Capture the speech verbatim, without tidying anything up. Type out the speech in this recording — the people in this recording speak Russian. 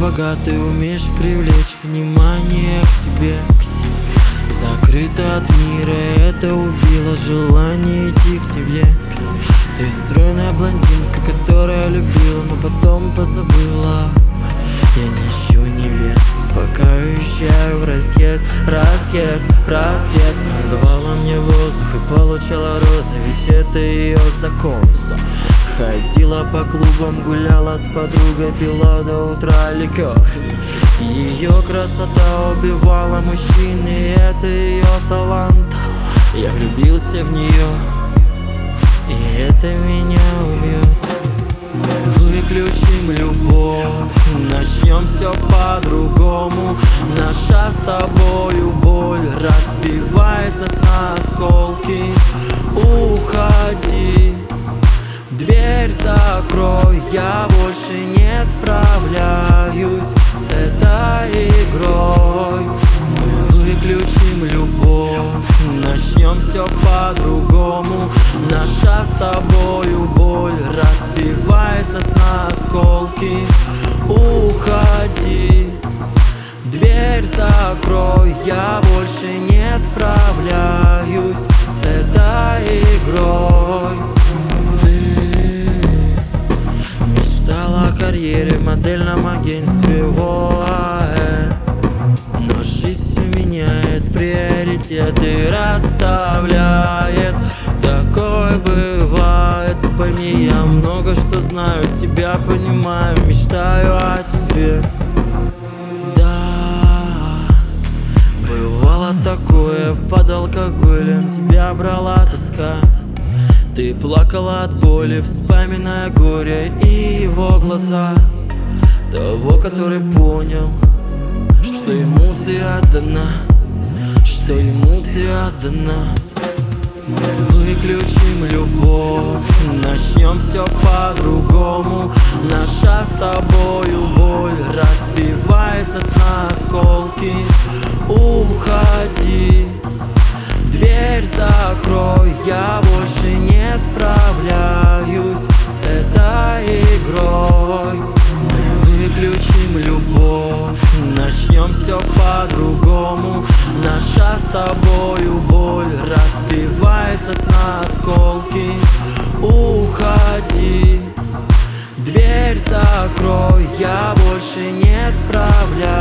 богатый, умеешь привлечь внимание к себе. Закрыта от мира, это убило желание идти к тебе. Ты стройная блондинка, которая любила, но потом позабыла. Я не ищу невест, пока уезжаю в разъезд, разъезд, разъезд. Она давала мне воздух и получала розы, ведь это ее закон. Ходила по клубам, гуляла с подругой, пила до утра ликер. Ее красота убивала мужчин, и это ее талант. Я влюбился в нее, и это меня убьет. Мы выключим любовь, начнем все по-другому. Наша с тобою боль разбивает нас на осколки. Уходи, дверь закрой, я больше не справляюсь с этой игрой. Мы выключим любовь, начнем все по-другому. Наша с тобою боль разбивает нас на осколки. Уходи, дверь закрой, я больше не справляюсь с этой игрой. Мечтала о карьере в модельном агентстве в ОАЭ, но жизнь все меняет, приоритеты расставляет. Такое бывает, пойми, я много что знаю, тебя понимаю, мечтаю о тебе. Да, бывало такое, под алкоголем тебя брала тоска. Ты плакала от боли, вспоминая горе и его глаза. Того, который понял, что ему ты отдана, что ему ты отдана. Мы выключим любовь, начнем все по-другому. Наша с тобою боль разбивает нас на осколки. Уходи, дверь закрой, я больше не справляюсь с этой игрой. Мы выключим любовь, начнем все по-другому. Наша с тобою боль разбивает нас на осколки. Уходи, дверь закрой, я больше не справляюсь